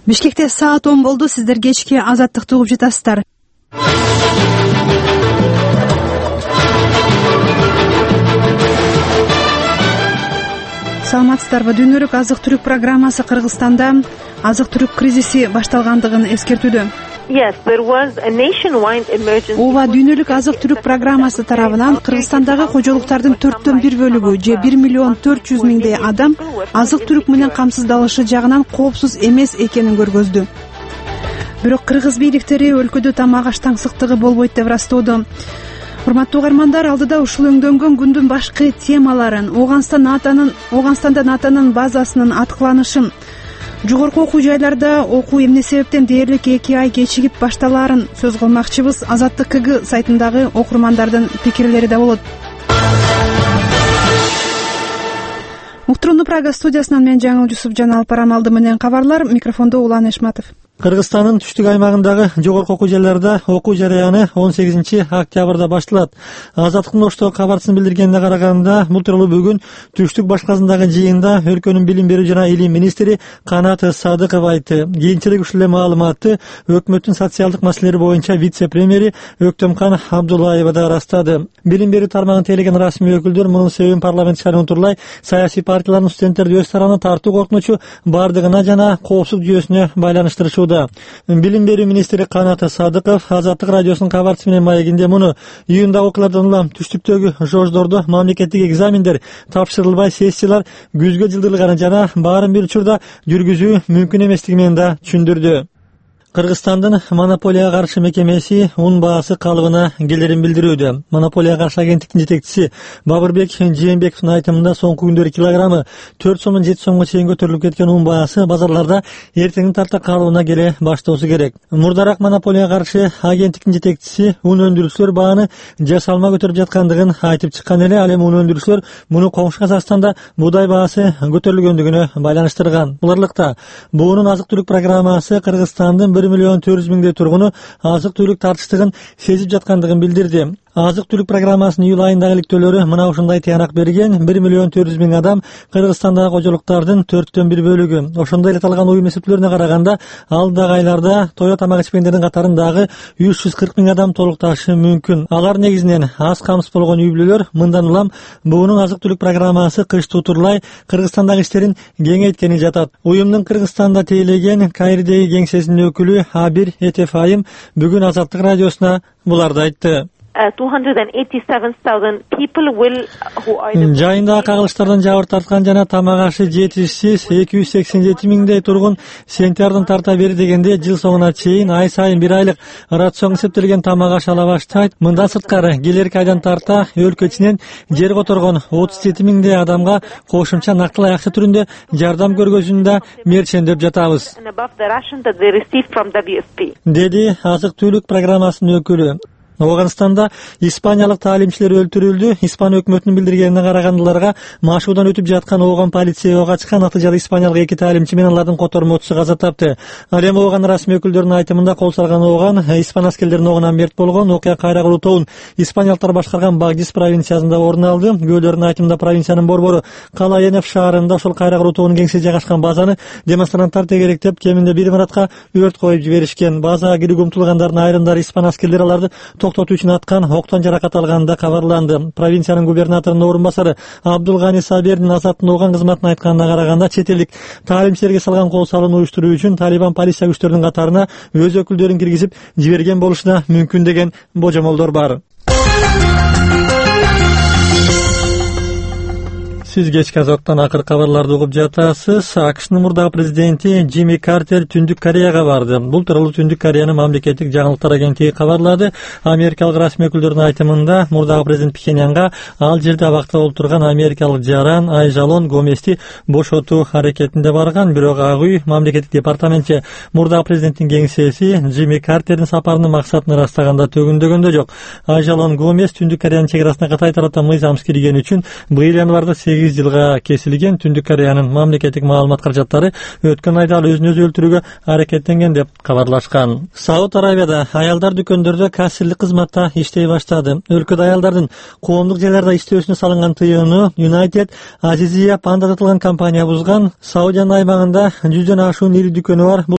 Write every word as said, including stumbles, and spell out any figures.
Бишкекте саат он болду. Сиздер кечки Азаттыкты угуп жатасыздар. Саламатсыздарбы? Дүйнөлүк азык-түлүк программасы Кыргызстанда азык-түлүк кризиси башталгандыгын эскертүүдө. Yes, there was a nationwide emergency. Ооба, дүйнөлүк азык-түлүк программасы тарабынан Кыргызстандагы кожолуктардын төрттөн бир бөлүгү же бир миллион төрт жүз миңдей адам азык-түлүк менен камсыздалышы жагынан коопсуз эмес экенин көргөздү. Бирок кыргыз бийликтери өлкөдө тамак аш таңсыктыгы болбойт деп ырастоодо. Урматтуу угармандар, алдыда ушул өңдөнгөн күндүн башкы темаларын, Ооганстан натанын Ооганстанда натанын базасынын аткыланышын, жогорку окуу жайларда окуу эмне себептен дээрлик эки ай кечигип башталаарын сөз кылмакчыбыз. Азаттык КГ сайтындагы окурмандардын пикирлери да болот. Уктурууну Прага студиясынан мен Жаңыл Жусуп жана Алпар Амалды менен кабарлар. Микрофондо Улан Эшматов. Кыргызстандын түштүк аймагындагы жогорку окуу жайларда окуу жараяны он сегизинчи октябрда башталат. Азаттыктын оштогу кабарчысын билдиргенине караганда, бул тууралуу бүгүн түштүк башкасындагы жыйында өлкөнүн билим берүү жана илим министри Канат Садыков айтты. Кийинчерээк ушул эле маалыматты өкмөттүн социалдык маселелер боюнча вице-премьери Өктөмкан Абдуллаева да ырастады. Билим берүү тармагын тейлеген расмий өкүлдөр мунун себебин парламент ишкана унутурлай, саясий партиялардын студенттерди өз тарабына тартуу коркунучу бардыгына жана коопсуздук жүйөсүнө байланыштырышууда. Билим берүү министри Канат Садыков Азаттык радиосунун кабарчысы менен маегинде муну июндагы окуялардан улам түштүктөгү жождордо мамлекеттик экзамендер тапшырылбай, сессиялар күзгө жылдырылганын жана баарын бир учурда жүргүзүү мүмкүн эместиги менен да түшүндүрдү. Кыргызстандын монополияга каршы мекемеси ун баасы калыбына келерин билдирүүдө. Монополияга каршы агенттиктин жетекчиси Бабырбек Жээнбековдун айтымында соңку күндөрү килограммы төрт сомдон жети сомго чейин көтөрүлүп кеткен ун баасы базарларда эртеңин тарта калыбына келе баштоосу керек. Мурдараак монополияга каршы агенттиктин жетекчиси ун өндүрүүчүлөр бааны жасалма көтөрүп жаткандыгын айтып чыккан эле. Ал эми ун өндүрүүчүлөр муну коңшу Казакстанда буудай баасы көтөрүлгөндүгүнө байланыштырган. Буларлыкта буунун азык-түлүк программасы Кыргызстандын бир миллион төрт жүз миңдей тургуну азык-түлүк тартыштыгын сезип жаткандыгын билдирди. Азык-түлүк программасынын июль айындагы иликтөөлөрү мына ушундай тыянак берген. бир миллион төрт жүз миң адам Кыргызстандагы кожолуктардын төрттөн бир бөлүгү. Ошондой эле аталган уюм эсептөөлөрүнө караганда, алдагы айларда тоя тамак ичпегендердин катарындагы үч жүз кырк миң адам толукташы мүмкүн. Алар негизинен аз камсыз болгон үй бүлөлөр. Мындан улам буунун азык-түлүк программасы кыш тутурлай Кыргызстандагы иштерин кеңейткени жатат. Уюмдун Кыргызстанда тейлеген Кайрдеги кеңсесинин өкүлү Абир Этефайым бүгүн Азаттык радиосуна буларды айтты. Жайындагы кагылыштардан жабыр тарткан жана тамак ашы жетишсиз эки жүз сексен жети миңдей тургун сентябрдан тарта бери дегенде жыл соңуна чейин ай сайын бир айлык рацион эсептелген тамак аш ала баштайт. Мындан сырткары келерки айдан тарта өлкө ичинен жер которгон отуз жети миңдей адамга кошумча нактылай акча түрүндө жардам көргөзүүнү да мерчендеп жатабыз, деди азык-түлүк программасынын өкүлү. Ооганстанда испаниялык таалимчилер өлтүрүлдү. Испан өкмөтүнүн билдиргенине карагандыларга машуудан өтүп жаткан Ооган полиция качкан. Натыйжада испаниялык эки таалимчи менен алардын котормочусу каза тапты. Ал эми Ооган расмий өкүлдөрүнүн айтымында кол салган Ооган испан аскерлеринин огунан мерт болгон. Окуя Кайра тобун испаниялыктар башкарган Багдис провинциясында орун алды. Күбөлөрдүн айтымында провинциянын борбору Калаенов шаарында ошол Кайра тобунун кеңсеси жайгашкан базаны демонстранттар тегеректеп кеминде бир минутка өрт коюп жиберишкен. Базага кирүүгө умтулгандардын айрымдары испан аскерлери аларды токтотуу үчүн аткан, октон жаракат алганы кабарланды. Провинциянын губернаторунун орун басары Абдулгани Сабердин Азаттын Ооган кызматына айтканына караганда, чет элдик таалимчилерге салган кол салууну уюштуруу үчүн Талибан полиция күчтөрүнүн катарына өз өкүлдөрүн киргизип жиберген болушу да мүмкүн деген божомолдор бар. Сиз кечки Азаттан акыр кабарларды угуп жатасыз. АКШнын мурдагы президенти Джимми Картер Түндүк Кореяга барды. Бул тууралуу Түндүк Кореянын мамлекеттик жаңылыктар агенттиги кабарлады. Америкалык расмий өкүлдөрдүн айтымында, мурдагы президент Пхеньянга ал жерде абакта олтурган америкалык жаран Айжалон Гомести бошотуу аракетинде барган. Бирок Ак үй мамлекеттик департаментчи мурдагы президенттин кеңсеси Джимми Картердин сапарынын максатын ырастаганда төгүндөгөндө жок. Айжалон Гомес Түндүк Кореянын чек арасына катай тараптан мыйзамсыз киргени үчүн быйыл январда сегиз жылга кесилген. Түндүк Кореянын мамлекеттик маалымат каражаттары өткөн айда ал өзүн өзү өлтүрүүгө аракеттенген деп кабарлашкан. Сауд Арабияда аялдар дүкөндөрдө кассирлик кызматта иштей баштады. Өлкөдө аялдардын коомдук жайларда иштөөсүнө салынган тыюуну United Azizia Panda аталган компания бузган. Саудиянын аймагында жүздөн ашуун ири дүкөнү бар.